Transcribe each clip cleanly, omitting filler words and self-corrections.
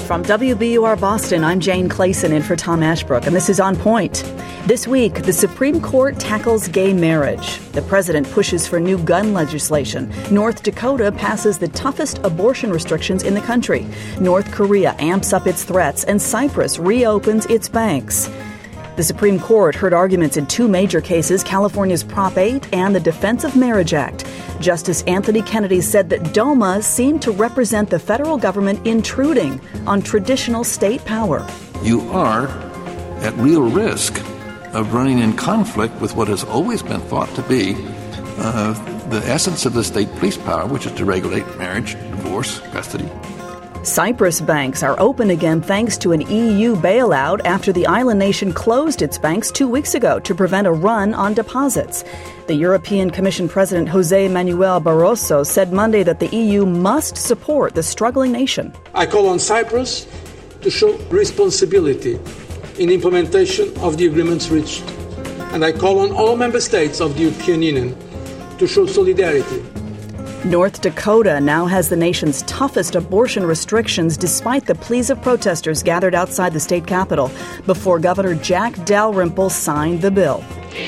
From WBUR Boston, I'm Jane Clayson in for Tom Ashbrook, and this is On Point. This week, the Supreme Court tackles gay marriage. The president pushes for new gun legislation. North Dakota passes the toughest abortion restrictions in the country. North Korea amps up its threats, and Cyprus reopens its banks. The Supreme Court heard arguments in two major cases, California's Prop 8 and the Defense of Marriage Act. Justice Anthony Kennedy said that DOMA seemed to represent the federal government intruding on traditional state power. You are at real risk of running in conflict with what has always been thought to be the essence of the state police power, which is to regulate marriage, divorce, custody. Cyprus banks are open again thanks to an EU bailout after the island nation closed its banks 2 weeks ago to prevent a run on deposits. The European Commission President José Manuel Barroso said Monday that the EU must support the struggling nation. I call on Cyprus to show responsibility in implementation of the agreements reached. And I call on all member states of the European Union to show solidarity. North Dakota now has the nation's toughest abortion restrictions despite the pleas of protesters gathered outside the state capitol before Governor Jack Dalrymple signed the bill.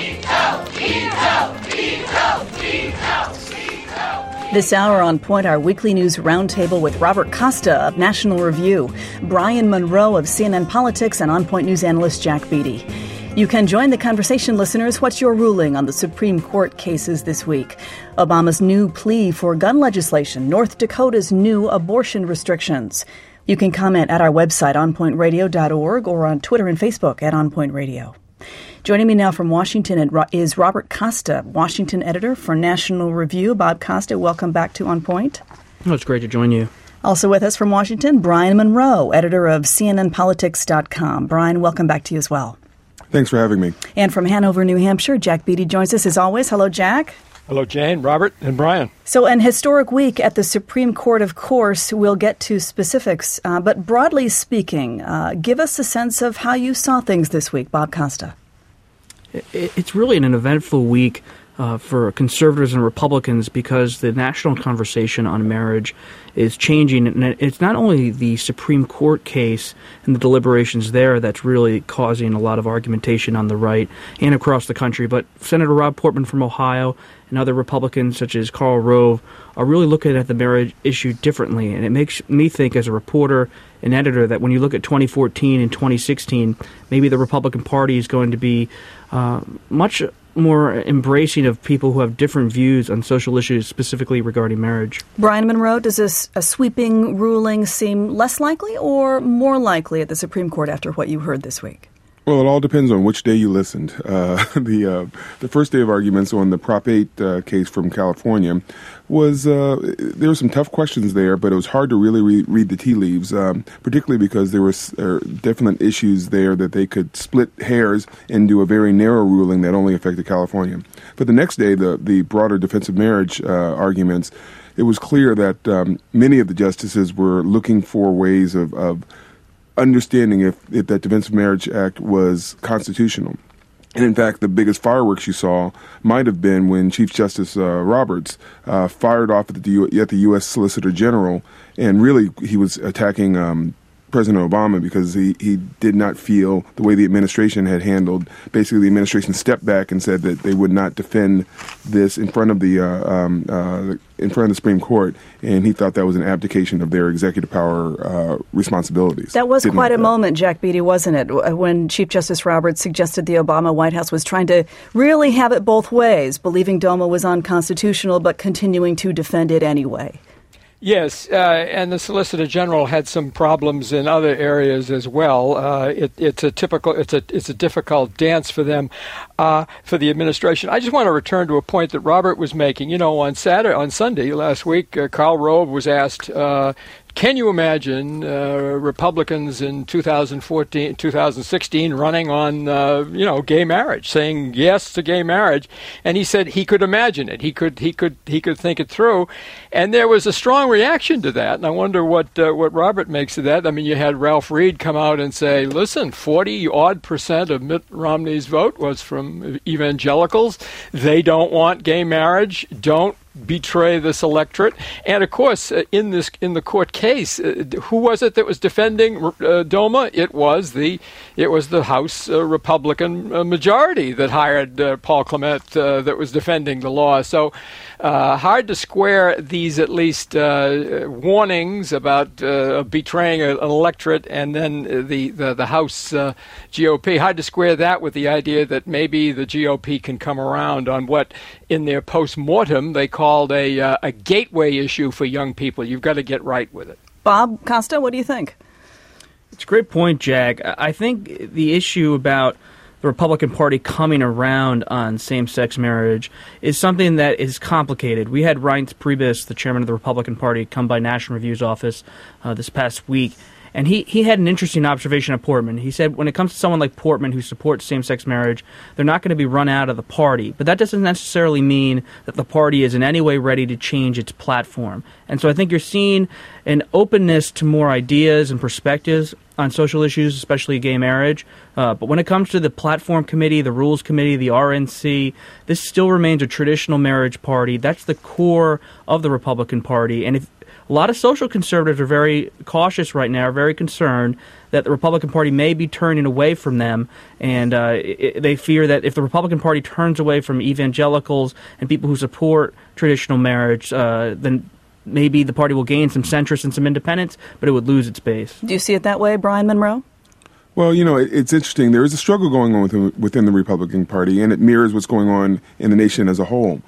This hour on Point, our weekly news roundtable with Robert Costa of National Review, Brian Monroe of CNN Politics, and On Point News analyst Jack Beatty. You can join the conversation, listeners. What's your ruling on the Supreme Court cases this week? Obama's new plea for gun legislation, North Dakota's new abortion restrictions. You can comment at our website, onpointradio.org, or on Twitter and Facebook at onpointradio. Joining me now from Washington is Robert Costa, Washington editor for National Review. Bob Costa, welcome back to On Point. Oh, it's great to join you. Also with us from Washington, Brian Monroe, editor of CNNPolitics.com. Brian, welcome back to you as well. Thanks for having me. And from Hanover, New Hampshire, Jack Beatty joins us as always. Hello, Jack. Hello, Jane, Robert, and Brian. So an historic week at the Supreme Court, of course. We'll get to specifics. But broadly speaking, give us a sense of how you saw things this week, Bob Costa. It's really an eventful week for conservatives and Republicans because the national conversation on marriage is changing. And it's not only the Supreme Court case and the deliberations there that's really causing a lot of argumentation on the right and across the country, but Senator Rob Portman from Ohio and other Republicans such as Karl Rove are really looking at the marriage issue differently. And it makes me think as a reporter and editor that when you look at 2014 and 2016, maybe the Republican Party is going to be much more embracing of people who have different views on social issues, specifically regarding marriage. Brian Monroe, does a sweeping ruling seem less likely or more likely at the Supreme Court after what you heard this week? Well, it all depends on which day you listened. The first day of arguments on the Prop 8 case from California was there were some tough questions there, but it was hard to really read the tea leaves, particularly because there were definite issues there that they could split hairs and do a very narrow ruling that only affected California. But the next day, the broader defense of marriage arguments, it was clear that many of the justices were looking for ways of understanding if that Defense of Marriage Act was constitutional. And in fact, the biggest fireworks you saw might have been when Chief Justice Roberts fired off at the U.S. Solicitor General, and really he was attacking President Obama because he did not feel the way the administration had handled. Basically, the administration stepped back and said that they would not defend this in front of the Supreme Court, and he thought that was an abdication of their executive power responsibilities. That was quite a moment, Jack Beatty, wasn't it, when Chief Justice Roberts suggested the Obama White House was trying to really have it both ways, believing DOMA was unconstitutional but continuing to defend it anyway. Yes, and the Solicitor General had some problems in other areas as well. It's a difficult dance for them, for the administration. I just want to return to a point that Robert was making. You know, on Sunday last week, Karl Rove was asked, can you imagine Republicans in 2016 running on, gay marriage, saying yes to gay marriage? And he said he could imagine it. He could think it through. And there was a strong reaction to that. And I wonder what Robert makes of that. I mean, you had Ralph Reed come out and say, listen, 40% of Mitt Romney's vote was from evangelicals. They don't want gay marriage. Don't betray this electorate. And of course, in the court case, who was it that was defending DOMA? It was the House Republican majority that hired Paul Clement that was defending the law. So hard to square these at least warnings about betraying an electorate, and then the House GOP. Hard to square that with the idea that maybe the GOP can come around on what in their post-mortem they called a gateway issue for young people. You've got to get right with it. Bob Costa, what do you think? It's a great point, Jack. I think the issue about the Republican Party coming around on same-sex marriage is something that is complicated. We had Reince Priebus, the chairman of the Republican Party, come by National Review's office this past week, and he had an interesting observation of Portman. He said when it comes to someone like Portman who supports same-sex marriage, they're not going to be run out of the party. But that doesn't necessarily mean that the party is in any way ready to change its platform. And so I think you're seeing an openness to more ideas and perspectives on social issues, especially gay marriage. But when it comes to the platform committee, the rules committee, the RNC, this still remains a traditional marriage party. That's the core of the Republican Party. And a lot of social conservatives are very cautious right now, are very concerned that the Republican Party may be turning away from them. And they fear that if the Republican Party turns away from evangelicals and people who support traditional marriage, then maybe the party will gain some centrists and some independents, but it would lose its base. Do you see it that way, Brian Monroe? Well, it's interesting. There is a struggle going on within the Republican Party, and it mirrors what's going on in the nation as a whole.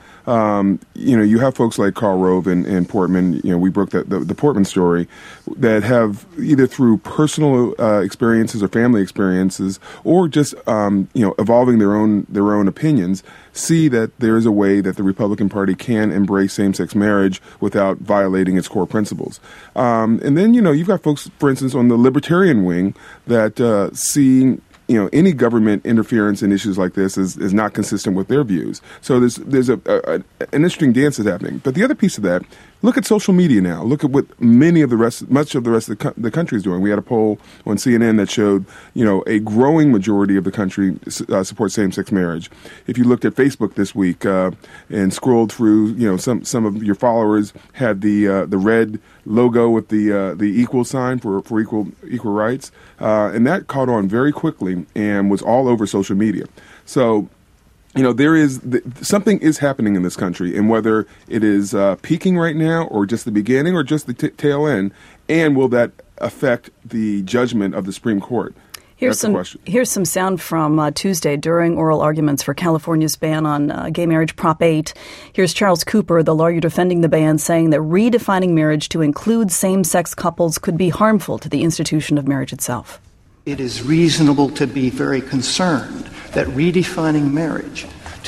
You have folks like Karl Rove and Portman. We broke the Portman story, that have either through personal experiences or family experiences, or just evolving their own opinions, see that there is a way that the Republican Party can embrace same-sex marriage without violating its core principles. And then you've got folks, for instance, on the libertarian wing that see any government interference in issues like this is not consistent with their views. So there's an interesting dance that's happening. But the other piece of that, look at social media now. Look at what much of the rest of the country is doing. We had a poll on CNN that showed, a growing majority of the country supports same-sex marriage. If you looked at Facebook this week and scrolled through, some of your followers had the red logo with the equal sign for equal rights, and that caught on very quickly and was all over social media. So, there is something is happening in this country, and whether it is peaking right now or just the beginning or just the tail end, and will that affect the judgment of the Supreme Court? Here's some sound from Tuesday during oral arguments for California's ban on gay marriage, Prop 8. Here's Charles Cooper, the lawyer defending the ban, saying that redefining marriage to include same-sex couples could be harmful to the institution of marriage itself. It is reasonable to be very concerned that redefining marriage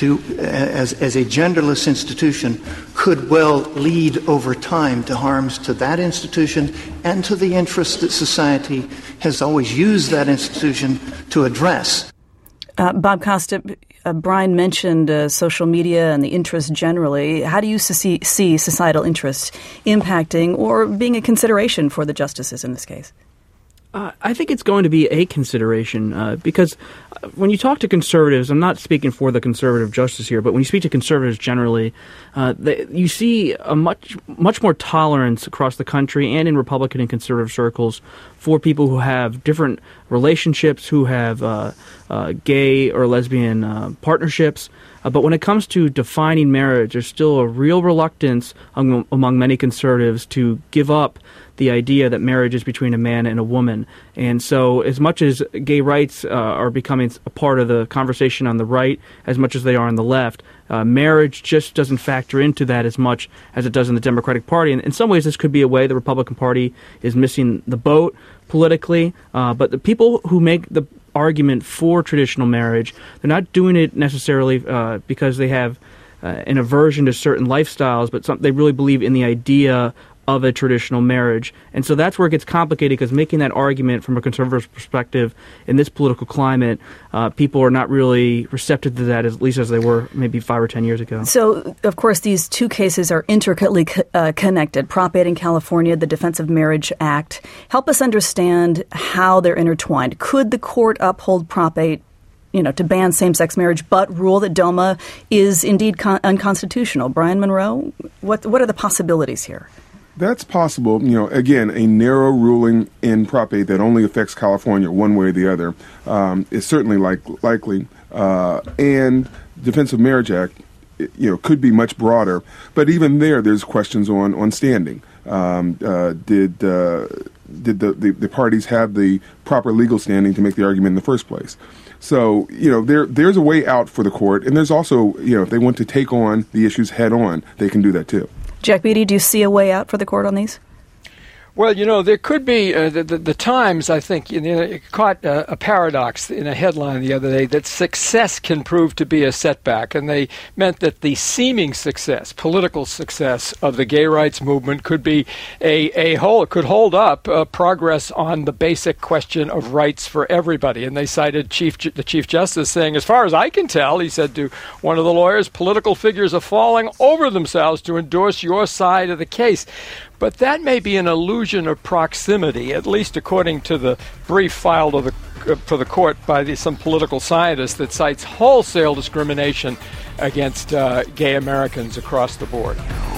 as a genderless institution could well lead over time to harms to that institution and to the interests that society has always used that institution to address. Bob Costa, Brian mentioned social media and the interest generally. How do you see societal interest impacting or being a consideration for the justices in this case? I think it's going to be a consideration because when you talk to conservatives, I'm not speaking for the conservative justice here, but when you speak to conservatives generally, you see a much more tolerance across the country and in Republican and conservative circles for people who have different relationships, who have gay or lesbian partnerships. But when it comes to defining marriage, there's still a real reluctance among many conservatives to give up the idea that marriage is between a man and a woman. And so as much as gay rights are becoming a part of the conversation on the right, as much as they are on the left, marriage just doesn't factor into that as much as it does in the Democratic Party. And in some ways, this could be a way the Republican Party is missing the boat politically. But the people who make the argument for traditional marriage, they're not doing it necessarily because they have an aversion to certain lifestyles, but they really believe in the idea of a traditional marriage. And so that's where it gets complicated, because making that argument from a conservative perspective in this political climate, people are not really receptive to that, at least as they were maybe 5 or 10 years ago. So, of course, these two cases are intricately connected. Prop 8 in California, the Defense of Marriage Act. Help us understand how they're intertwined. Could the court uphold Prop 8 to ban same-sex marriage, but rule that DOMA is indeed unconstitutional. Brian Monroe, what are the possibilities here? That's possible. Again, a narrow ruling in Prop 8 that only affects California one way or the other is certainly likely. And Defense of Marriage Act, could be much broader. But even there's questions on standing. Did the parties have the proper legal standing to make the argument in the first place? So, there's a way out for the court. And there's also, if they want to take on the issues head on, they can do that too. Jack Beatty, do you see a way out for the court on these? Well, there could be, the Times, I think, caught a paradox in a headline the other day that success can prove to be a setback. And they meant that the seeming success, political success of the gay rights movement could be could hold up progress on the basic question of rights for everybody. And they cited the Chief Justice saying, as far as I can tell, he said to one of the lawyers, political figures are falling over themselves to endorse your side of the case. But that may be an illusion of proximity, at least according to the brief filed for the court by some political scientist that cites wholesale discrimination against gay Americans across the board.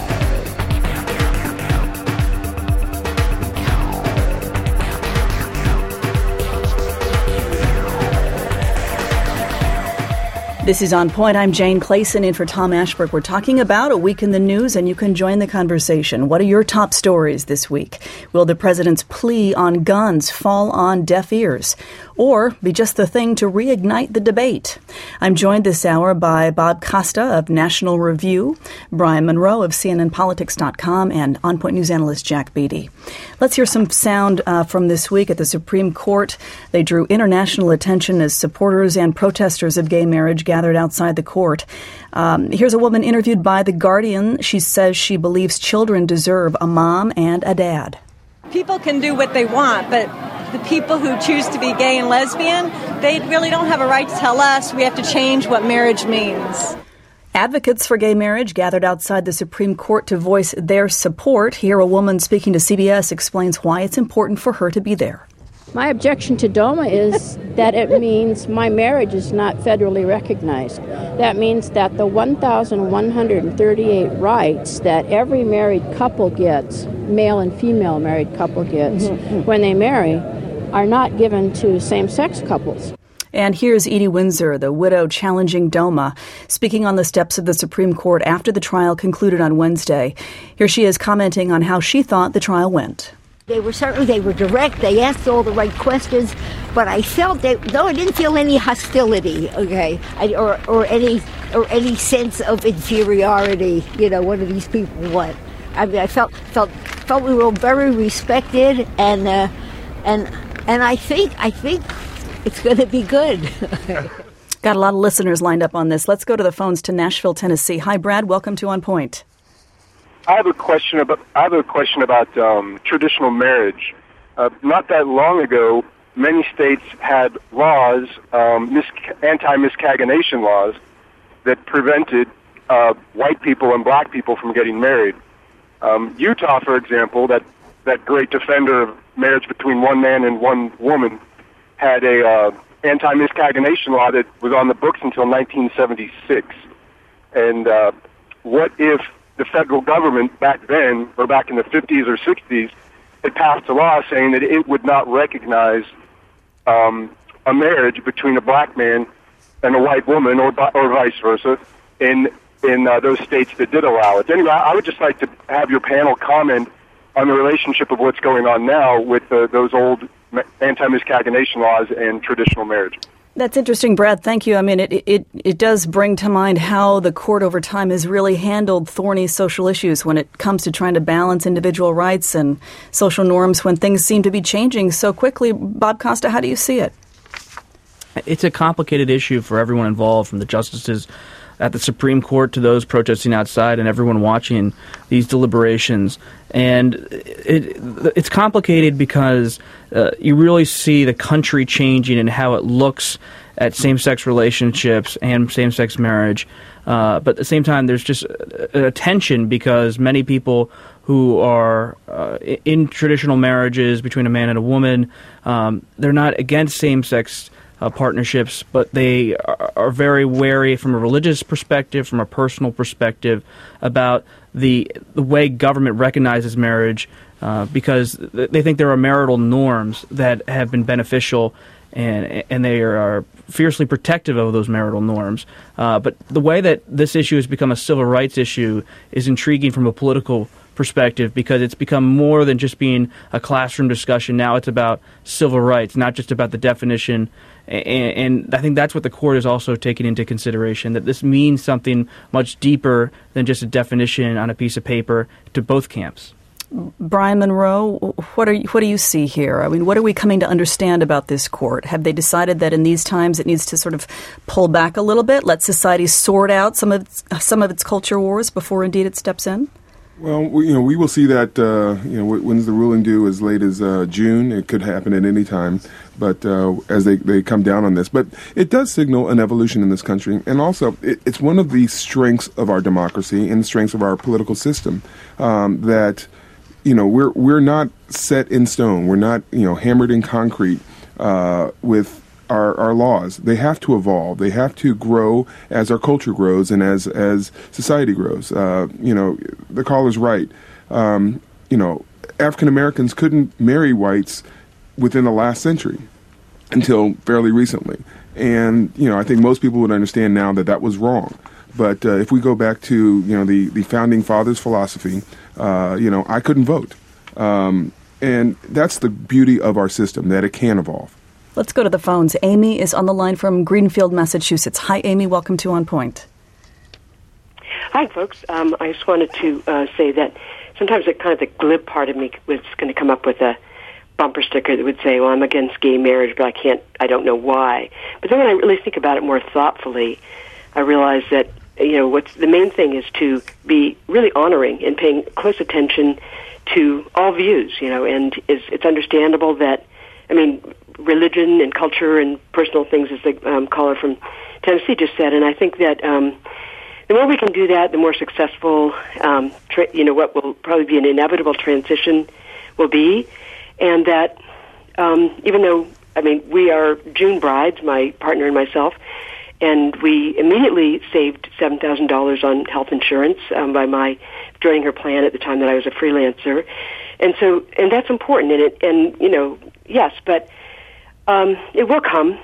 This is On Point. I'm Jane Clayson in for Tom Ashbrook. We're talking about a week in the news, and you can join the conversation. What are your top stories this week? Will the president's plea on guns fall on deaf ears, or be just the thing to reignite the debate? I'm joined this hour by Bob Costa of National Review, Brian Monroe of CNNPolitics.com, and On Point News analyst Jack Beatty. Let's hear some sound from this week at the Supreme Court. They drew international attention as supporters and protesters of gay marriage gathered outside the court. Here's a woman interviewed by The Guardian. She says she believes children deserve a mom and a dad. People can do what they want, but the people who choose to be gay and lesbian, they really don't have a right to tell us we have to change what marriage means. Advocates for gay marriage gathered outside the Supreme Court to voice their support. Here, a woman speaking to CBS explains why it's important for her to be there. My objection to DOMA is that it means my marriage is not federally recognized. That means that the 1,138 rights that every married couple gets, male and female married couple gets, when they marry, are not given to same-sex couples. And here's Edie Windsor, the widow challenging DOMA, speaking on the steps of the Supreme Court after the trial concluded on Wednesday. Here she is commenting on how she thought the trial went. They were direct, they asked all the right questions, but I felt that, though I didn't feel any hostility, or any sense of inferiority, what do these people want? I mean, I felt we were very respected, and I think it's going to be good. Got a lot of listeners lined up on this. Let's go to the phones to Nashville, Tennessee. Hi, Brad. Welcome to On Point. I have a question about traditional marriage. Not that long ago, many states had laws, anti-miscegenation laws, that prevented white people and black people from getting married. Utah, for example, that great defender of marriage between one man and one woman, had a anti-miscegenation law that was on the books until 1976. And what if the federal government back then, or back in the 50s or 60s, had passed a law saying that it would not recognize a marriage between a black man and a white woman, or vice versa, in those states that did allow it. Anyway, I would just like to have your panel comment on the relationship of what's going on now with those old anti-miscegenation laws and traditional marriage. That's interesting, Brad. Thank you. I mean, it does bring to mind how the court over time has really handled thorny social issues when it comes to trying to balance individual rights and social norms when things seem to be changing so quickly. Bob Costa, how do you see it? It's a complicated issue for everyone involved, from the justices at the Supreme Court to those protesting outside and everyone watching these deliberations. And it's complicated because you really see the country changing and how it looks at same-sex relationships and same-sex marriage. But at the same time, there's just a tension because many people who are in traditional marriages between a man and a woman, they're not against same-sex partnerships, but they are very wary from a religious perspective, from a personal perspective, about the way government recognizes marriage, because they think there are marital norms that have been beneficial, and they are fiercely protective of those marital norms. But the way that this issue has become a civil rights issue is intriguing from a political perspective, because it's become more than just being a classroom discussion. Now it's about civil rights, not just about the definition. And I think that's what the court is also taking into consideration, that this means something much deeper than just a definition on a piece of paper to both camps. Brian Monroe, what do you see here? I mean, what are we coming to understand about this court? Have they decided that in these times it needs to sort of pull back a little bit, let society sort out some of its culture wars before indeed it steps in? Well, we will see that. When's the ruling due? As late as June. It could happen at any time. But as they come down on this, but it does signal an evolution in this country, and also it's one of the strengths of our democracy and strengths of our political system that we're not set in stone. We're not hammered in concrete with our laws. They have to evolve. They have to grow as our culture grows and as society grows. The caller's right. African Americans couldn't marry whites within the last century until fairly recently. And, I think most people would understand now that was wrong. But if we go back to, the Founding Fathers' philosophy, I couldn't vote. And that's the beauty of our system, that it can evolve. Let's go to the phones. Amy is on the line from Greenfield, Massachusetts. Hi, Amy. Welcome to On Point. Hi, folks. I just wanted to say that sometimes the glib part of me was going to come up with a bumper sticker that would say, well, I'm against gay marriage, but I don't know why. But then when I really think about it more thoughtfully, I realize that, what's the main thing is to be really honoring and paying close attention to all views, and it's understandable that, religion and culture and personal things, as the caller from Tennessee just said, and I think that the more we can do that, the more successful, what will probably be an inevitable transition will be, and that even though, we are June brides, my partner and myself, and we immediately saved $7,000 on health insurance by my joining her plan at the time that I was a freelancer, and that's important. Yes, but it will come.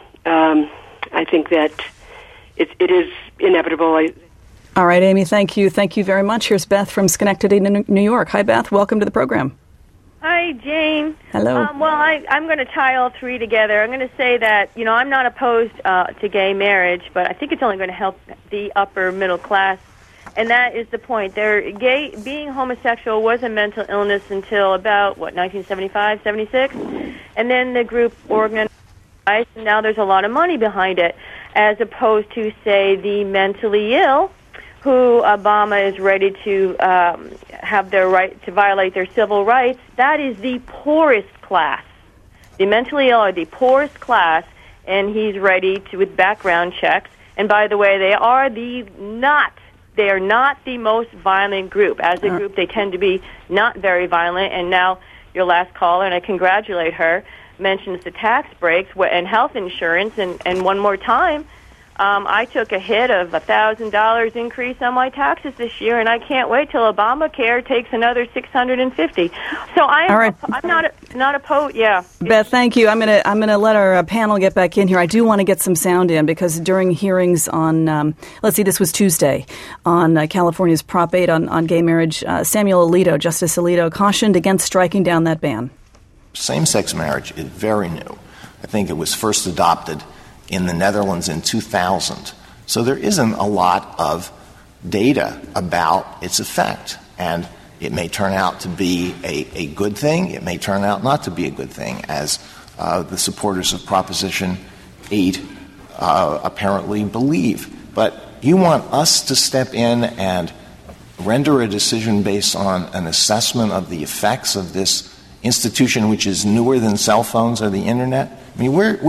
I think that it is inevitable. All right, Amy. Thank you. Thank you very much. Here's Beth from Schenectady, New York. Hi, Beth. Welcome to the program. Hi, Jane. Hello. I'm going to tie all three together. I'm going to say that, I'm not opposed to gay marriage, but I think it's only going to help the upper middle class. And that is the point. Being homosexual was a mental illness until about, 1975, 76? And then the group organized, and now there's a lot of money behind it, as opposed to, say, the mentally ill, who Obama is ready to have their right to violate their civil rights. That is the poorest class. The mentally ill are the poorest class, and he's ready to, with background checks. And by the way, they are not the most violent group. As a group, they tend to be not very violent. And now your last caller, and I congratulate her, mentions the tax breaks and health insurance. And one more time, I took a hit of $1,000 increase on my taxes this year, and I can't wait till Obamacare takes another $650. So I'm not opposed. Yeah, Beth, thank you. I'm gonna let our panel get back in here. I do want to get some sound in because during hearings on this was Tuesday on California's Prop 8 on gay marriage, Justice Alito cautioned against striking down that ban. Same-sex marriage is very new. I think it was first adopted in the Netherlands in 2000. So there isn't a lot of data about its effect. And it may turn out to be a good thing. It may turn out not to be a good thing, as the supporters of Proposition 8 apparently believe. But you want us to step in and render a decision based on an assessment of the effects of this institution, which is newer than cell phones or the Internet? We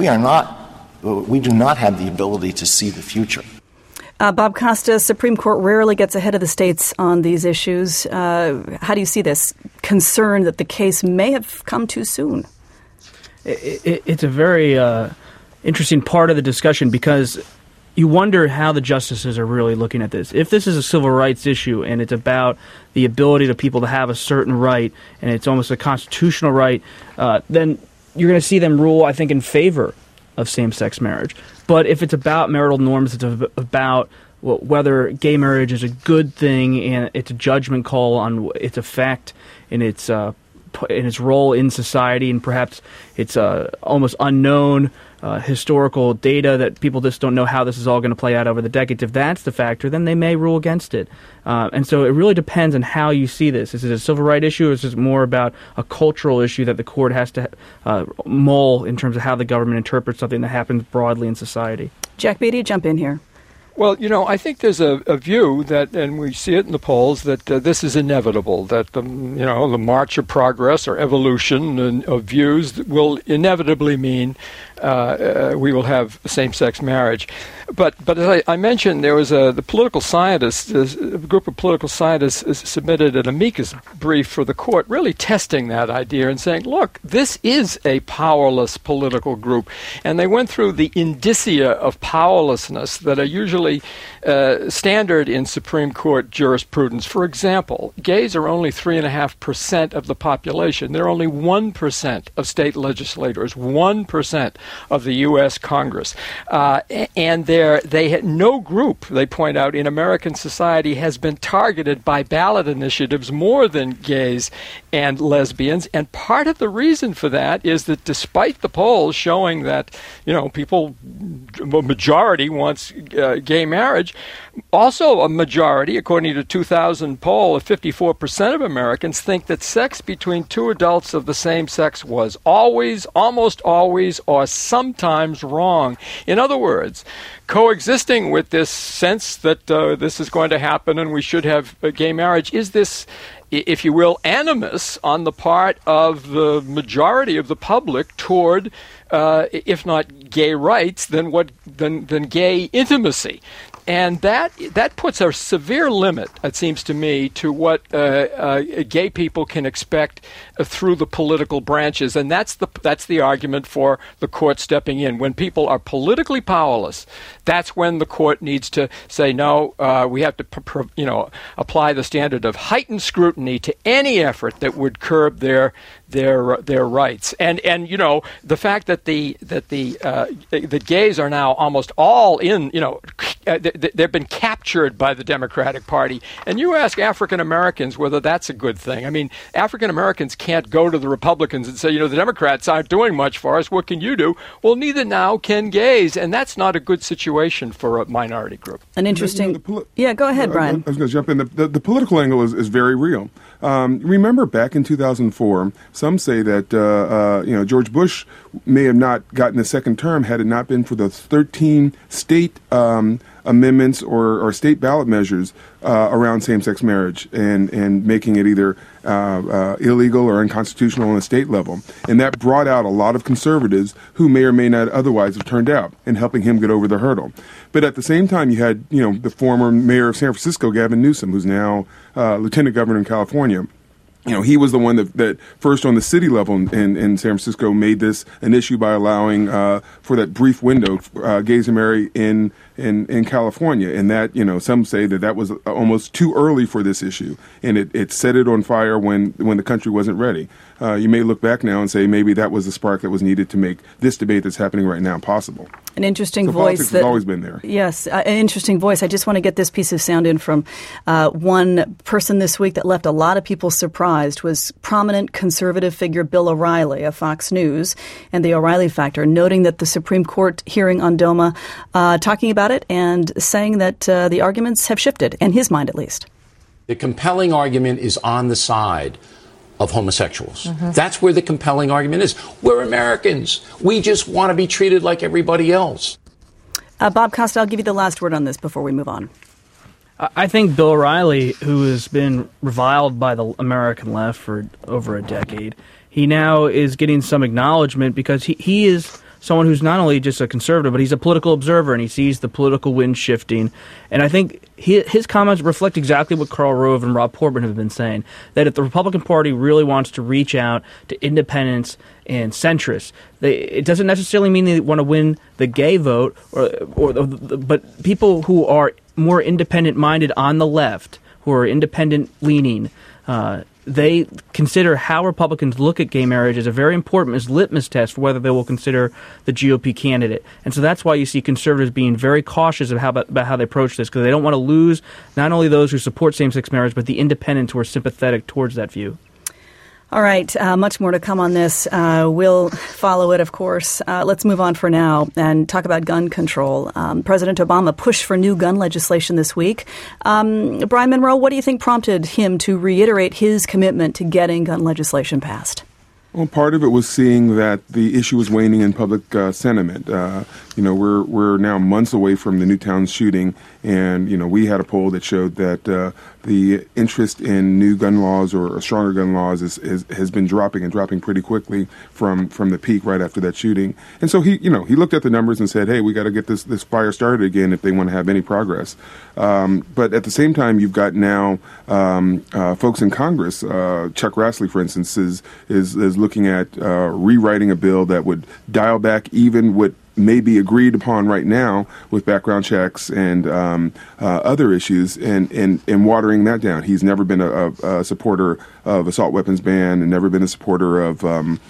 do not have the ability to see the future. Bob Costa, Supreme Court rarely gets ahead of the states on these issues. How do you see this concern that the case may have come too soon? It's a very interesting part of the discussion because you wonder how the justices are really looking at this. If this is a civil rights issue and it's about the ability of people to have a certain right and it's almost a constitutional right, then you're going to see them rule, I think, in favor of same-sex marriage. But if it's about marital norms, it's about whether gay marriage is a good thing and it's a judgment call on its effect and its role in society, and perhaps it's almost unknown historical data that people just don't know how this is all going to play out over the decades. If that's the factor, then they may rule against it. And so it really depends on how you see this. Is it a civil rights issue, or is it more about a cultural issue that the court has to mull in terms of how the government interprets something that happens broadly in society? Jack Beatty, jump in here. Well, I think there's a view that, and we see it in the polls, that this is inevitable, that the march of progress or evolution of views will inevitably mean we will have same-sex marriage. But as I mentioned, there was the political scientists, a group of political scientists submitted an amicus brief for the court, really testing that idea and saying, look, this is a powerless political group. And they went through the indicia of powerlessness that are usually standard in Supreme Court jurisprudence. For example, gays are only 3.5% of the population. They're only 1% of state legislators, 1% of the U.S. Congress. And no group, they point out, in American society has been targeted by ballot initiatives more than gays and lesbians. And part of the reason for that is that despite the polls showing that, a majority wants gay marriage, also a majority, according to a 2000 poll, of 54% of Americans think that sex between two adults of the same sex was always, almost always, or sometimes wrong. In other words, coexisting with this sense that this is going to happen and we should have gay marriage is this, if you will, animus on the part of the majority of the public toward, if not gay rights, then gay intimacy. And that puts a severe limit, it seems to me, to what gay people can expect through the political branches. And that's the argument for the court stepping in. When people are politically powerless, that's when the court needs to say, no, we have to apply the standard of heightened scrutiny to any effort that would curb their rights. And the fact that the gays are now almost all in, they've been captured by the Democratic Party. And you ask African Americans whether that's a good thing. I mean, African Americans can't go to the Republicans and say, the Democrats aren't doing much for us. What can you do? Well, neither now can gays, and that's not a good situation for a minority group. An interesting. Go ahead, Brian. I was going to jump in. The political angle is very real. Remember back in 2004, some say that George Bush may have not gotten a second term had it not been for the 13 state amendments or state ballot measures around same-sex marriage and making it either illegal or unconstitutional on the state level. And that brought out a lot of conservatives who may or may not otherwise have turned out and helping him get over the hurdle. But at the same time, you had the former mayor of San Francisco, Gavin Newsom, who's now lieutenant governor in California. He was the one that first on the city level in San Francisco made this an issue by allowing for that brief window gays to marry in California. And that, some say that was almost too early for this issue. And it set it on fire when the country wasn't ready. You may look back now and say maybe that was the spark that was needed to make this debate that's happening right now possible. An interesting voice. Politics has always been there. Yes, an interesting voice. I just want to get this piece of sound in from one person this week that left a lot of people surprised was prominent conservative figure Bill O'Reilly of Fox News and the O'Reilly Factor, noting that the Supreme Court hearing on DOMA, talking about it and saying that the arguments have shifted, in his mind at least. The compelling argument is on the side of homosexuals. Mm-hmm. That's where the compelling argument is. We're Americans. We just want to be treated like everybody else. Bob Costa, I'll give you the last word on this before we move on. I think Bill O'Reilly, who has been reviled by the American left for over a decade, he now is getting some acknowledgement because he is someone who's not only just a conservative, but he's a political observer, and he sees the political wind shifting. And I think his comments reflect exactly what Karl Rove and Rob Portman have been saying, that if the Republican Party really wants to reach out to independents and centrists, it doesn't necessarily mean they want to win the gay vote, but people who are more independent-minded on the left, who are independent-leaning, they consider how Republicans look at gay marriage as a very important as litmus test for whether they will consider the GOP candidate. And so that's why you see conservatives being very cautious about how they approach this, because they don't want to lose not only those who support same-sex marriage, but the independents who are sympathetic towards that view. All right, much more to come on this. We'll follow it, of course. Let's move on for now and talk about gun control. President Obama pushed for new gun legislation this week. Brian Munro, what do you think prompted him to reiterate his commitment to getting gun legislation passed? Well, part of it was seeing that the issue was waning in public sentiment. We're now months away from the Newtown shooting, and we had a poll that showed that the interest in new gun laws or stronger gun laws has been dropping pretty quickly from the peak right after that shooting. And so he looked at the numbers and said, hey, we got to get this fire started again if they want to have any progress. But at the same time, you've got now folks in Congress. Chuck Grassley, for instance, is looking at rewriting a bill that would dial back even what may be agreed upon right now with background checks and other issues, and watering that down. He's never been a supporter of assault weapons ban, and never been a supporter of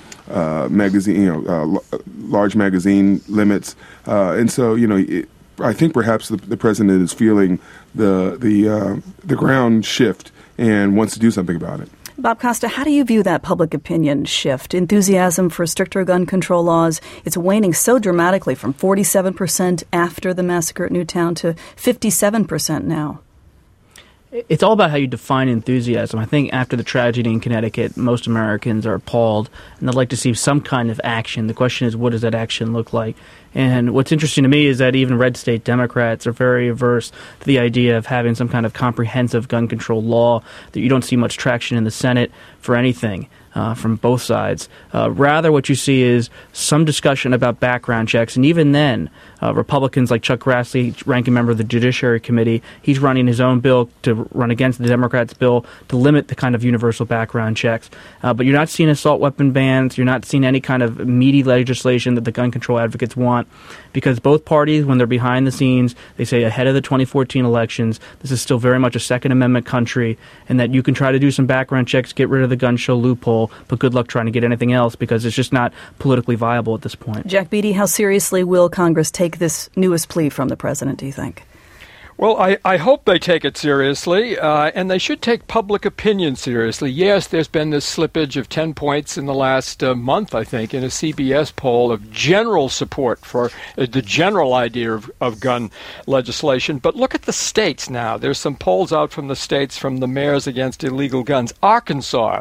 large magazine limits. And so, I think perhaps the president is feeling the ground shift and wants to do something about it. Bob Costa, how do you view that public opinion shift? Enthusiasm for stricter gun control laws, it's waning so dramatically from 47% after the massacre at Newtown to 57% now. It's all about how you define enthusiasm. I think after the tragedy in Connecticut, most Americans are appalled, and they'd like to see some kind of action. The question is, what does that action look like? And what's interesting to me is that even red state Democrats are very averse to the idea of having some kind of comprehensive gun control law, that you don't see much traction in the Senate for anything. From both sides. Rather, what you see is some discussion about background checks, and even then, Republicans like Chuck Grassley, ranking member of the Judiciary Committee, he's running his own bill to run against the Democrats' bill to limit the kind of universal background checks. But you're not seeing assault weapon bans, you're not seeing any kind of meaty legislation that the gun control advocates want, because both parties, when they're behind the scenes, they say ahead of the 2014 elections, this is still very much a Second Amendment country, and that you can try to do some background checks, get rid of the gun show loophole, but good luck trying to get anything else, because it's just not politically viable at this point. Jack Beatty, how seriously will Congress take this newest plea from the president, do you think? Well, I hope they take it seriously, and they should take public opinion seriously. Yes, there's been this slippage of 10 points in the last month, I think, in a CBS poll of general support for the general idea of gun legislation. But look at the states now. There's some polls out from the states, from the mayors against illegal guns. Arkansas,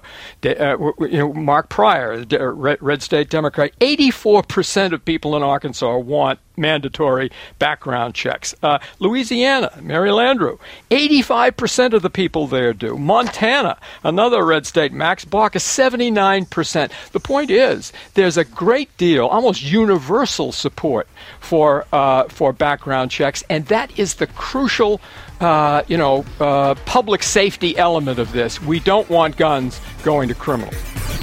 Mark Pryor, red state Democrat, 84% of people in Arkansas want mandatory background checks. Louisiana, Mary Landrieu, 85% of the people there do. Montana, another red state, Max Baucus, 79%. The point is, there's a great deal, almost universal support for background checks, and that is the crucial public safety element of this. We don't want guns going to criminals.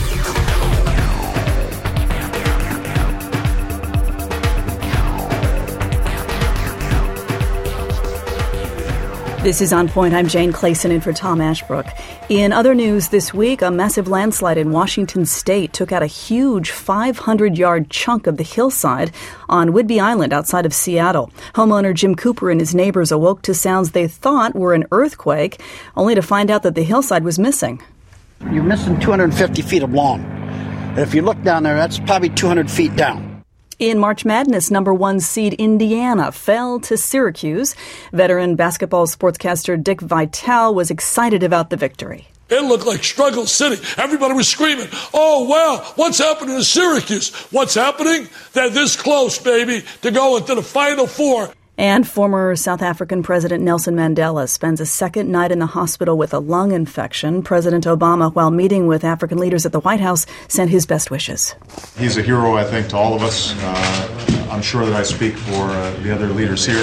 This is On Point. I'm Jane Clayson in for Tom Ashbrook. In other news this week, a massive landslide in Washington state took out a huge 500-yard chunk of the hillside on Whidbey Island outside of Seattle. Homeowner Jim Cooper and his neighbors awoke to sounds they thought were an earthquake, only to find out that the hillside was missing. You're missing 250 feet of lawn. And if you look down there, that's probably 200 feet down. In March Madness, number 1 seed Indiana fell to Syracuse. Veteran basketball sportscaster Dick Vitale was excited about the victory. It looked like Struggle City. Everybody was screaming, oh, wow, what's happening to Syracuse? What's happening? They're this close, baby, to go into the Final Four. And former South African President Nelson Mandela spends a second night in the hospital with a lung infection. President Obama, while meeting with African leaders at the White House, sent his best wishes. He's a hero, I think, to all of us. I'm sure that I speak for the other leaders here.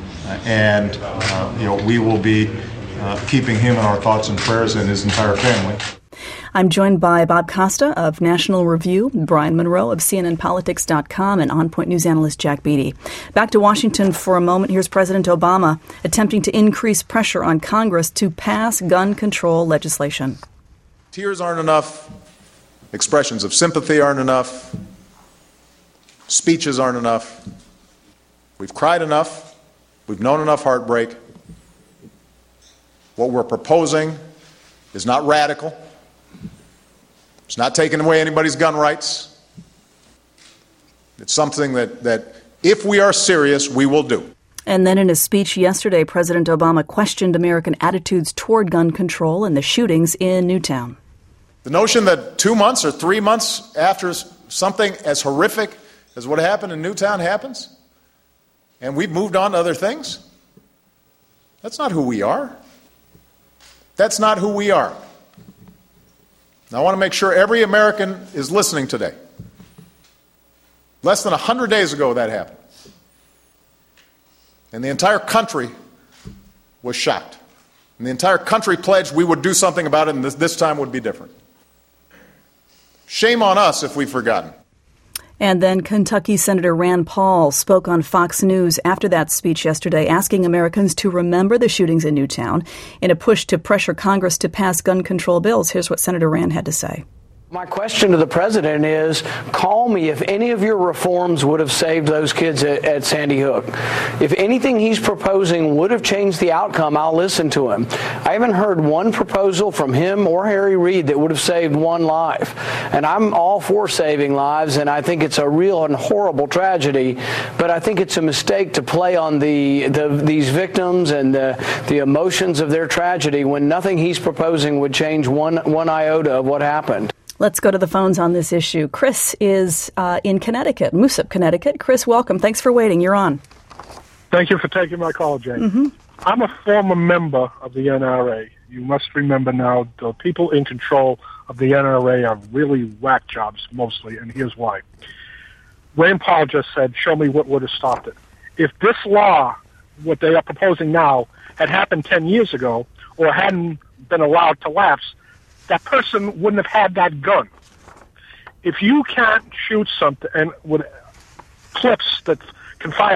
We will be keeping him in our thoughts and prayers and his entire family. I'm joined by Bob Costa of National Review, Brian Monroe of CNNPolitics.com, and On Point News analyst Jack Beatty. Back to Washington for a moment. Here's President Obama attempting to increase pressure on Congress to pass gun control legislation. Tears aren't enough. Expressions of sympathy aren't enough. Speeches aren't enough. We've cried enough. We've known enough heartbreak. What we're proposing is not radical. It's not taking away anybody's gun rights. It's something that if we are serious, we will do. And then in a speech yesterday, President Obama questioned American attitudes toward gun control and the shootings in Newtown. The notion that 2 months or 3 months after something as horrific as what happened in Newtown happens, and we've moved on to other things, that's not who we are. That's not who we are. Now, I want to make sure every American is listening today. Less than 100 days ago that happened. And the entire country was shocked. And the entire country pledged we would do something about it, and this time would be different. Shame on us if we've forgotten. And then Kentucky Senator Rand Paul spoke on Fox News after that speech yesterday, asking Americans to remember the shootings in Newtown in a push to pressure Congress to pass gun control bills. Here's what Senator Rand had to say. My question to the president is, call me if any of your reforms would have saved those kids at Sandy Hook. If anything he's proposing would have changed the outcome, I'll listen to him. I haven't heard one proposal from him or Harry Reid that would have saved one life. And I'm all for saving lives, and I think it's a real and horrible tragedy, but I think it's a mistake to play on these victims and the emotions of their tragedy when nothing he's proposing would change one iota of what happened. Let's go to the phones on this issue. Chris is in Connecticut, Moosup, Connecticut. Chris, welcome. Thanks for waiting. You're on. Thank you for taking my call, Jane. Mm-hmm. I'm a former member of the NRA. You must remember now the people in control of the NRA are really whack jobs mostly, and here's why. Rand Paul just said, show me what would have stopped it. If this law, what they are proposing now, had happened 10 years ago or hadn't been allowed to lapse, that person wouldn't have had that gun. If you can't shoot something and with clips that can fire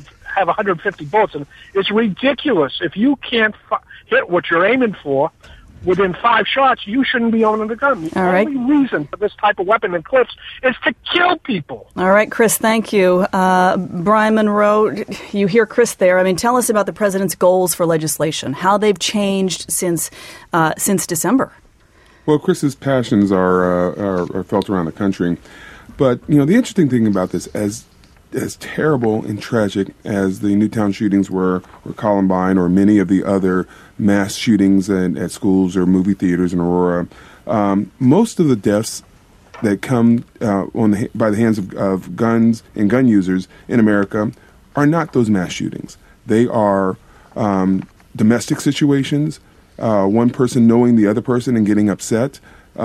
150 bullets, and it's ridiculous. If you can't hit what you're aiming for within 5 shots, you shouldn't be owning the gun. The only reason for this type of weapon and clips is to kill people. All right, Chris, thank you. Brian Monroe, you hear Chris there. I mean, tell us about the president's goals for legislation, how they've changed since December. Well, Chris's passions are felt around the country. But, the interesting thing about this, as terrible and tragic as the Newtown shootings were, or Columbine, or many of the other mass shootings at schools or movie theaters in Aurora, most of the deaths that come by the hands of guns and gun users in America are not those mass shootings. They are domestic situations, one person knowing the other person and getting upset.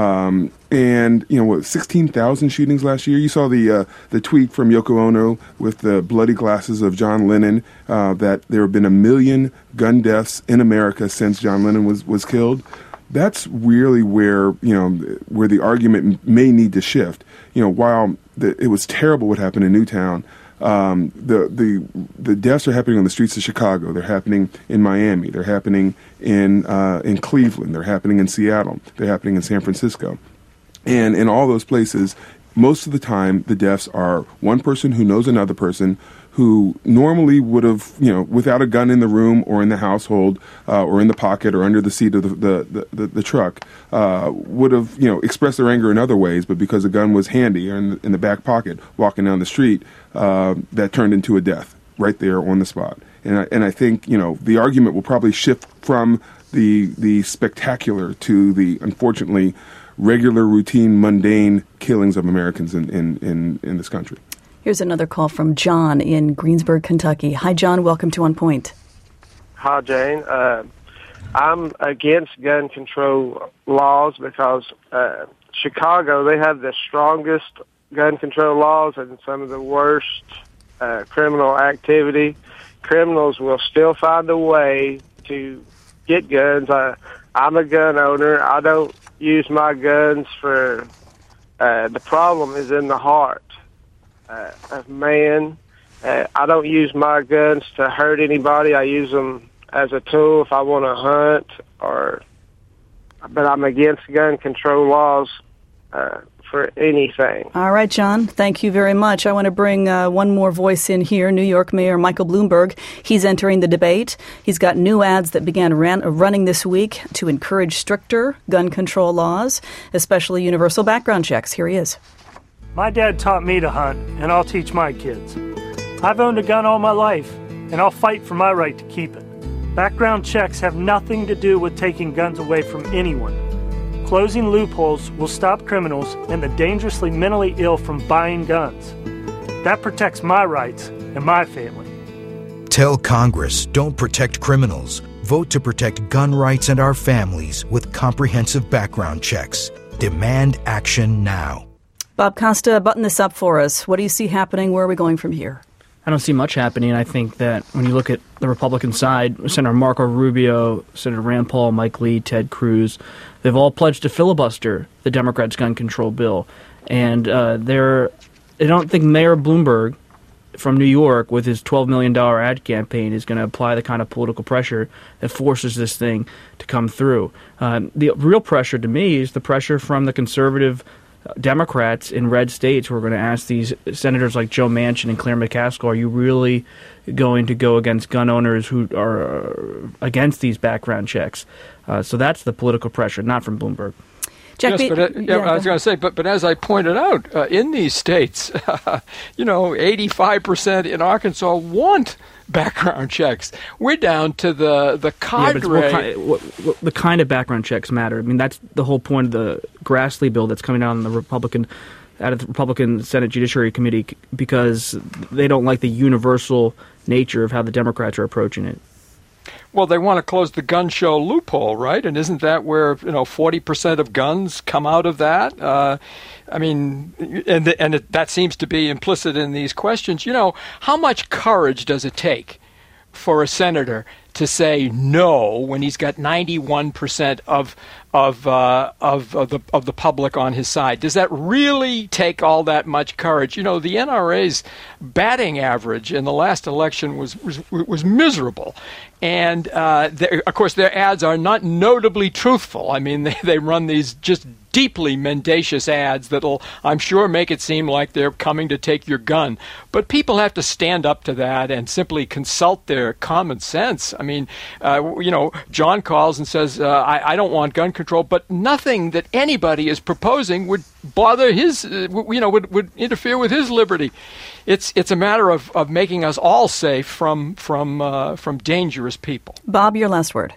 16,000 shootings last year. You saw the tweet from Yoko Ono with the bloody glasses of John Lennon, that there have been 1 million gun deaths in America since John Lennon was killed. That's really where the argument may need to shift. While it was terrible what happened in Newtown, the deaths are happening on the streets of Chicago. They're happening in Miami. They're happening in Cleveland. They're happening in Seattle. They're happening in San Francisco. And in all those places, most of the time, the deaths are one person who knows another person who normally would have, without a gun in the room or in the household or in the pocket or under the seat of the truck, would have, expressed their anger in other ways, but because a gun was handy or in the back pocket walking down the street, that turned into a death right there on the spot. And I think, the argument will probably shift from the spectacular to the, unfortunately, regular, routine, mundane killings of Americans in this country. Here's another call from John in Greensburg, Kentucky. Hi, John. Welcome to On Point. Hi, Jane. I'm against gun control laws because Chicago, they have the strongest gun control laws and some of the worst criminal activity. Criminals will still find a way to get guns. I'm a gun owner. I don't use my guns for... the problem is in the heart of man. I don't use my guns to hurt anybody. I use them as a tool if I want to hunt, but I'm against gun control laws for anything. All right, John, thank you very much. I want to bring one more voice in here, New York Mayor Michael Bloomberg. He's entering the debate. He's got new ads that began running this week to encourage stricter gun control laws, especially universal background checks. Here he is. My dad taught me to hunt, and I'll teach my kids. I've owned a gun all my life, and I'll fight for my right to keep it. Background checks have nothing to do with taking guns away from anyone. Closing loopholes will stop criminals and the dangerously mentally ill from buying guns. That protects my rights and my family. Tell Congress, don't protect criminals. Vote to protect gun rights and our families with comprehensive background checks. Demand action now. Bob Costa, button this up for us. What do you see happening? Where are we going from here? I don't see much happening. I think that when you look at the Republican side, Senator Marco Rubio, Senator Rand Paul, Mike Lee, Ted Cruz, they've all pledged to filibuster the Democrats' gun control bill. And I don't think Mayor Bloomberg from New York with his $12 million ad campaign is going to apply the kind of political pressure that forces this thing to come through. The real pressure to me is the pressure from the conservative Democrats in red states who are going to ask these senators like Joe Manchin and Claire McCaskill, are you really going to go against gun owners who are against these background checks? So that's the political pressure, not from Bloomberg. Yes, but I was going to say, but as I pointed out, in these states, 85% in Arkansas want background checks. We're down to the cadre. Yeah, but the kind of background checks matter. I mean, that's the whole point of the Grassley bill that's coming out of the Republican Senate Judiciary Committee, because they don't like the universal nature of how the Democrats are approaching it. Well, they want to close the gun show loophole, right? And isn't that where 40% of guns come out of that? That seems to be implicit in these questions. How much courage does it take for a senator to say no when he's got 91% of the public on his side? Does that really take all that much courage? The NRA's batting average in the last election was miserable. And, of course, their ads are not notably truthful. I mean, they run these just deeply mendacious ads that'll, I'm sure, make it seem like they're coming to take your gun. But people have to stand up to that and simply consult their common sense. I mean, John calls and says, I don't want gun control, but nothing that anybody is proposing would bother his, would interfere with his liberty. It's a matter of making us all safe from dangerous people. Bob, your last word.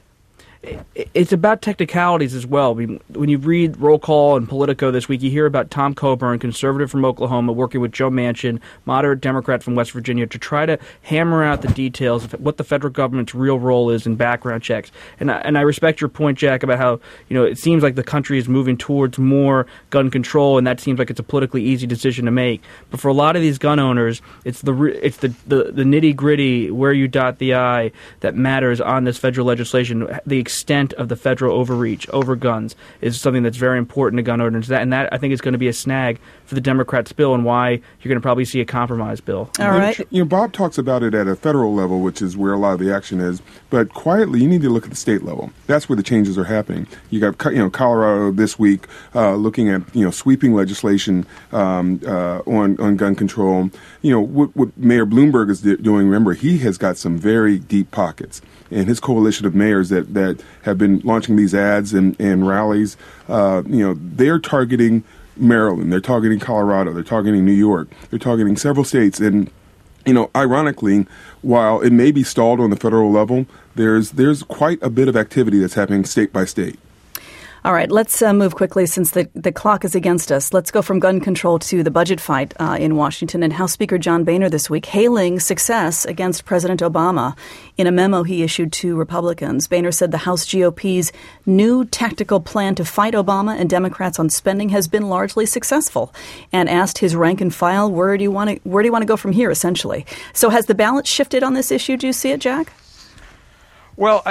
It's about technicalities as well. I mean, when you read Roll Call and Politico this week, you hear about Tom Coburn, conservative from Oklahoma, working with Joe Manchin, moderate Democrat from West Virginia, to try to hammer out the details of what the federal government's real role is in background checks. And I respect your point, Jack, about how it seems like the country is moving towards more gun control, and that seems like it's a politically easy decision to make. But for a lot of these gun owners, it's the nitty gritty, where you dot the I, that matters on this federal legislation. The extent of the federal overreach over guns is something that's very important to gun owners. And that I think is going to be a snag for the Democrats' bill, and why you're going to probably see a compromise bill. All right. Bob talks about it at a federal level, which is where a lot of the action is. But quietly, you need to look at the state level. That's where the changes are happening. You got Colorado this week looking at sweeping legislation on gun control. What Mayor Bloomberg is doing. Remember, he has got some very deep pockets. And his coalition of mayors that have been launching these ads and rallies, they're targeting Maryland, they're targeting Colorado, they're targeting New York, they're targeting several states. And, ironically, while it may be stalled on the federal level, there's quite a bit of activity that's happening state by state. All right, let's move quickly since the clock is against us. Let's go from gun control to the budget fight in Washington. And House Speaker John Boehner this week hailing success against President Obama. In a memo he issued to Republicans, Boehner said the House GOP's new tactical plan to fight Obama and Democrats on spending has been largely successful, and asked his rank and file, where do you want to go from here, essentially. So has the balance shifted on this issue? Do you see it, Jack? Well,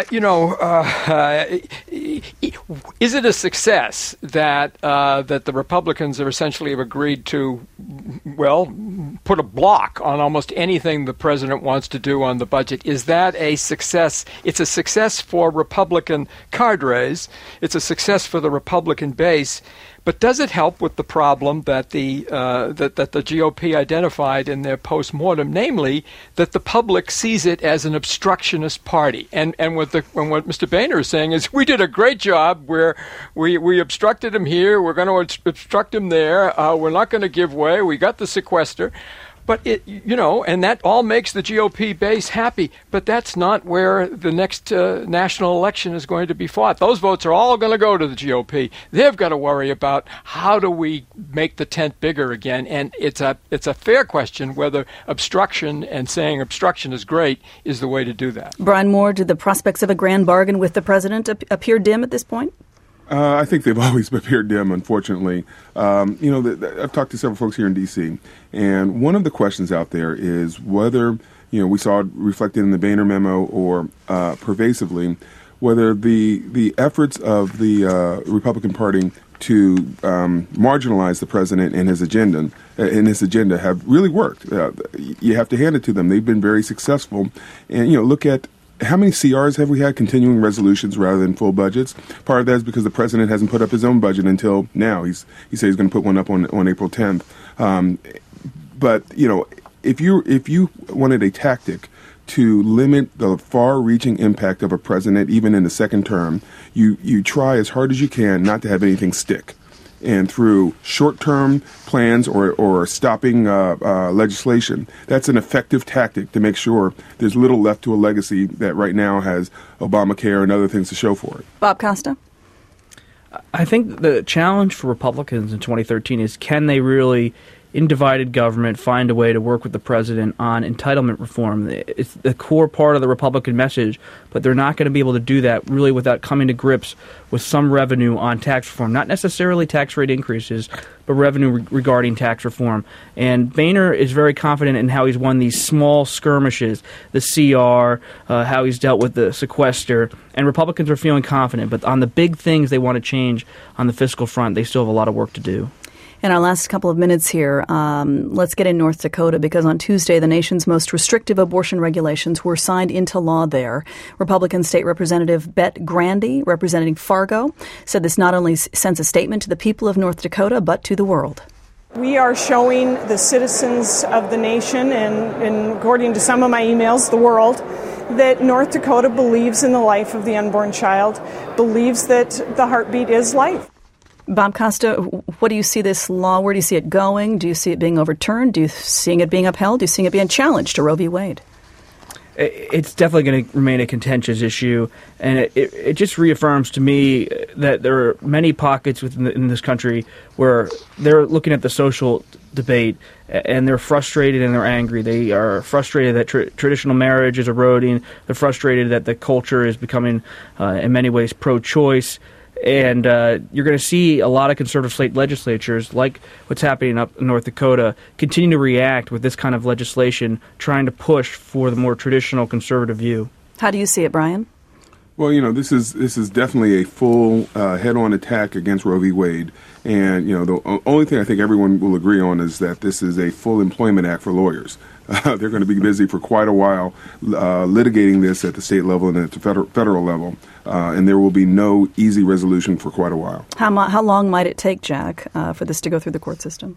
is it a success that the Republicans have essentially agreed to, put a block on almost anything the president wants to do on the budget? Is that a success? It's a success for Republican cadres. It's a success for the Republican base. But does it help with the problem that the GOP identified in their postmortem, namely that the public sees it as an obstructionist party? And what Mr. Boehner is saying is, we did a great job where we obstructed him here, we're going to obstruct him there, we're not going to give way, we got the sequester. But and that all makes the GOP base happy. But that's not where the next national election is going to be fought. Those votes are all going to go to the GOP. They've got to worry about how do we make the tent bigger again. And it's a fair question whether obstruction and saying obstruction is great is the way to do that. Brian Moore, do the prospects of a grand bargain with the president appear dim at this point? I think they've always appeared dim, unfortunately. I've talked to several folks here in D.C., and one of the questions out there is whether, we saw it reflected in the Boehner memo or pervasively, whether the efforts of the Republican Party to marginalize the president and his agenda have really worked. You have to hand it to them. They've been very successful. And, look at how many CRs have we had, continuing resolutions rather than full budgets? Part of that is because the president hasn't put up his own budget until now. He said he's going to put one up on April 10th. But if you wanted a tactic to limit the far-reaching impact of a president, even in the second term, you try as hard as you can not to have anything stick. And through short-term plans or stopping legislation, that's an effective tactic to make sure there's little left to a legacy that right now has Obamacare and other things to show for it. Bob Costa? I think the challenge for Republicans in 2013 is, can they really, in divided government, find a way to work with the president on entitlement reform? It's the core part of the Republican message, but they're not going to be able to do that really without coming to grips with some revenue on tax reform. Not necessarily tax rate increases, but revenue regarding tax reform. And Boehner is very confident in how he's won these small skirmishes, the CR, how he's dealt with the sequester, and Republicans are feeling confident. But on the big things they want to change on the fiscal front, they still have a lot of work to do. In our last couple of minutes here, let's get in North Dakota, because on Tuesday, the nation's most restrictive abortion regulations were signed into law there. Republican State Representative Bet Grandy, representing Fargo, said this not only sends a statement to the people of North Dakota, but to the world. We are showing the citizens of the nation, and according to some of my emails, the world, that North Dakota believes in the life of the unborn child, believes that the heartbeat is life. Bob Costa, what do you see this law? Where do you see it going? Do you see it being overturned? Do you see it being upheld? Do you see it being challenged to Roe v. Wade? It's definitely going to remain a contentious issue, and it just reaffirms to me that there are many pockets in this country where they're looking at the social debate and they're frustrated and they're angry. They are frustrated that traditional marriage is eroding. They're frustrated that the culture is becoming, in many ways, pro-choice. And you're going to see a lot of conservative state legislatures, like what's happening up in North Dakota, continue to react with this kind of legislation, trying to push for the more traditional conservative view. How do you see it, Brian? Well, this is definitely a full head-on attack against Roe v. Wade. And, the only thing I think everyone will agree on is that this is a full employment act for lawyers. They're going to be busy for quite a while litigating this at the state level and at the federal level. And there will be no easy resolution for quite a while. How long might it take, Jack, for this to go through the court system?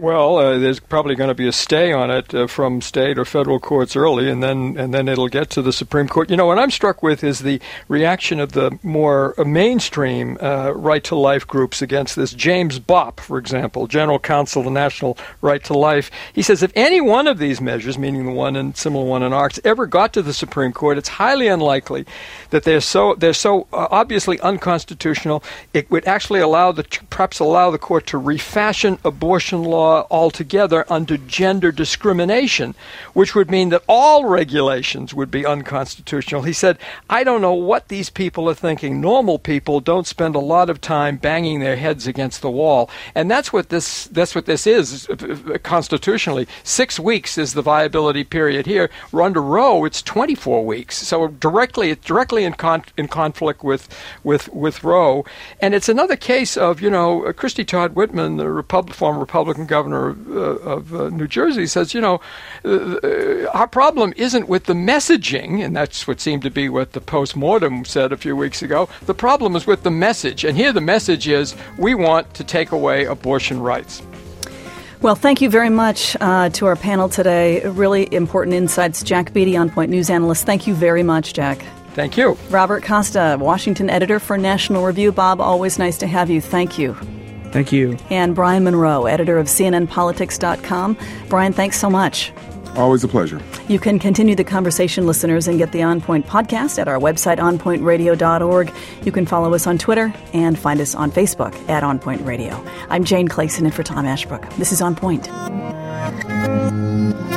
Well, there's probably going to be a stay on it from state or federal courts early, and then it'll get to the Supreme Court. You know, what I'm struck with is the reaction of the more mainstream right-to-life groups against this. James Bopp, for example, General Counsel of the National Right to Life, he says if any one of these measures, meaning the one and similar one in ARCS, ever got to the Supreme Court, it's highly unlikely that they're so obviously unconstitutional. It would actually perhaps allow the court to refashion abortion law altogether under gender discrimination, which would mean that all regulations would be unconstitutional. He said, I don't know what these people are thinking. Normal people don't spend a lot of time banging their heads against the wall. And that's what this is constitutionally. 6 weeks is the viability period here. Under Roe, it's 24 weeks. So it's directly in conflict with Roe. And it's another case of, Christy Todd Whitman, the former Republican governor of New Jersey, says, our problem isn't with the messaging, and that's what seemed to be what the postmortem said a few weeks ago. The problem is with the message. And here the message is, we want to take away abortion rights. Well, thank you very much to our panel today. Really important insights. Jack Beatty, On Point News analyst. Thank you very much, Jack. Thank you. Robert Costa, Washington editor for National Review. Bob, always nice to have you. Thank you. Thank you. And Brian Monroe, editor of CNNPolitics.com. Brian, thanks so much. Always a pleasure. You can continue the conversation, listeners, and get the On Point podcast at our website, onpointradio.org. You can follow us on Twitter and find us on Facebook at On Point Radio. I'm Jane Clayson, in for Tom Ashbrook. This is On Point.